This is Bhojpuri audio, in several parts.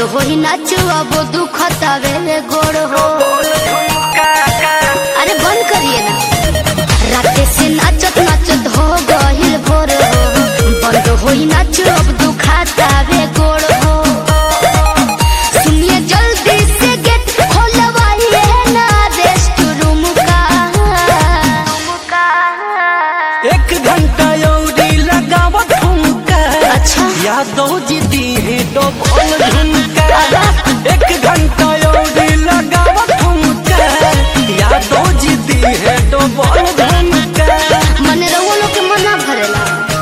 होई नाचो अब दुखतावे गोड़ हो। अरे बंद करिए ना, रात से नाचत नाचत हो गहिल भोर हो। बंद होई नाचो अब दुखतावे गोड़ हो। सुनिए जल्दी से गेट खोलवाइए ना रेस्ट रूम का। 1 घंटा यौरी लगाव ठुमका। अच्छा यादव जी दी है डबल झुमका। 1 घंटा यौरी लगाव ठुमका। यादव जी दी है डबल झुमका। मने रउआ लोग के मना भरेला।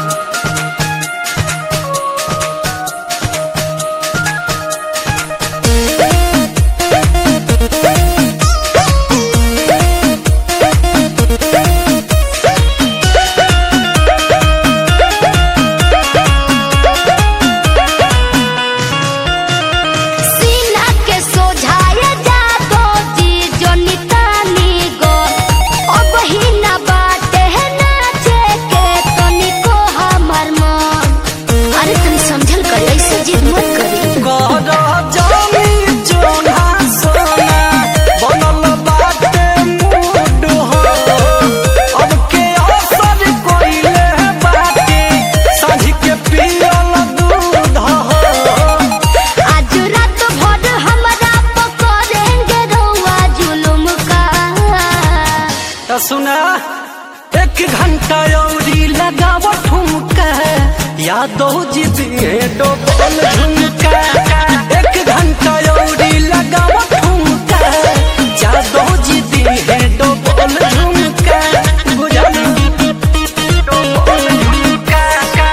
सीना के सोझाए जादो जी जो नितानी गो। अब ही ना बाटे है नाचे के तनिको हमर मन। अरे तुम समझल कर, ऐसे जिद मत करी। गौरा जामी जोना सोना बनल बाटे मूड हो। अब के असर कोइले बाटे साँझ के पियल दूध हो। आज रात भर हमरा पकड़ेंगे रउआ जुलुम का। तो सुना 1 घंटा यौरी लगाव ठुमका। यादव जी दिए डबल झुमका। 1 घंटा यौरी लगाव ठुमका। यादव जी दिए डबल झुमका। बुझल डबल झुमका।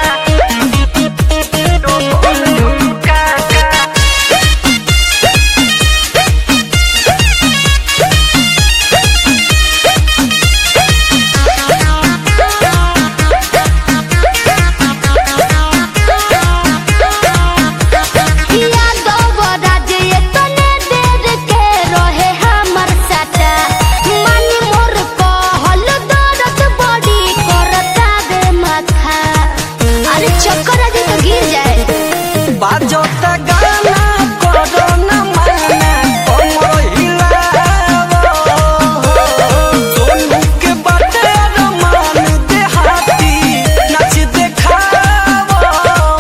डबल झुमका। यादव राज ये तने देर के रहे हमर साटा। मानी मोर कहल दर्द बड़ी करता बे माथा। अरे चक्कर आजे तो गिर जाए। बाजता गाना करो न माना कमर हिलावो। सोनू के बाटे रमान देहाती नाच देखावो।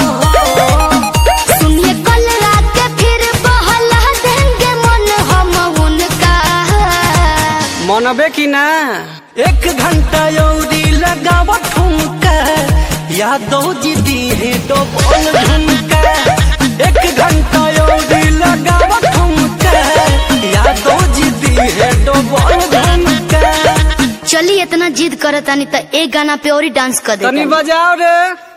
सुनिए कल रात के फिर बहला देंगे मन हम उनका। मनबे की ना 1 घंटा यौरी लगाव ठुमका। यादव जी दी है डबल झुमका। 1 घंटा यौरी लगाव ठुमका। यादव जी दी है डबल झुमका। चलिए इतना जिद करतानी तो एक गाना पे और ही डांस कर दे। तनी बजाओ रे।